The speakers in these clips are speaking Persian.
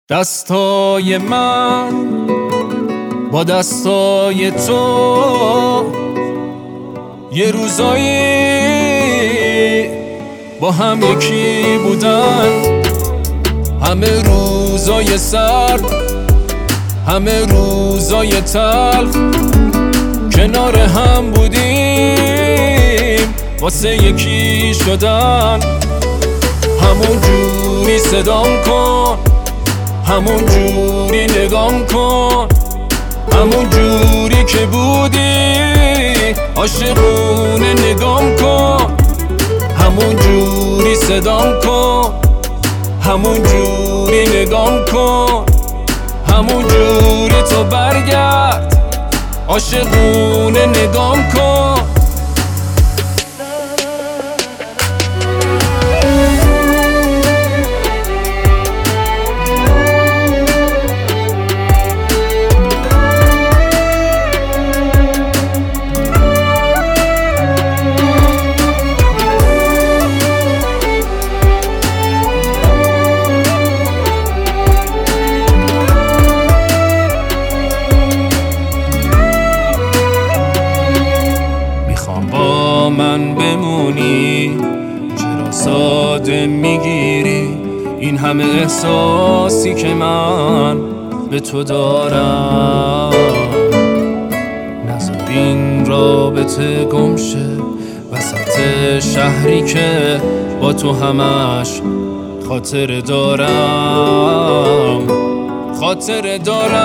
دستای من با دستای تو یه روزایی با هم یکی بودن، همه روزای سرد، همه روزای تلخ کنار هم بودیم واسه یکی شدن. همون جوری صدام کن، همون جوری نگام کن، همون جوری که بودی عاشقونه نگام کن. همون جوری صدام کن، همون جوری نگام کن، همون جوری تو برگرد عاشقونه نگام کن. من بمونی، چرا ساده میگیری این همه احساسی که من به تو دارم؟ نذار این رابطه گمشه وسط شهری که با تو همش خاطر دارم، خاطر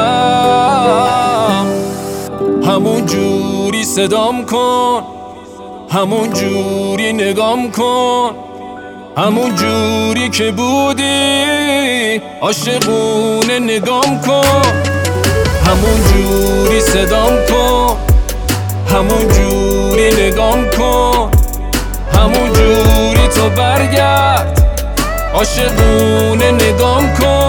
دارم. همون جوری صدام کن، همون جوری نگام کن، همون جوری که بودی عاشقونه نگام کن. همون جوری صدام کن، همون جوری نگام کن، همون جوری تو برگرد عاشقونه نگام کن.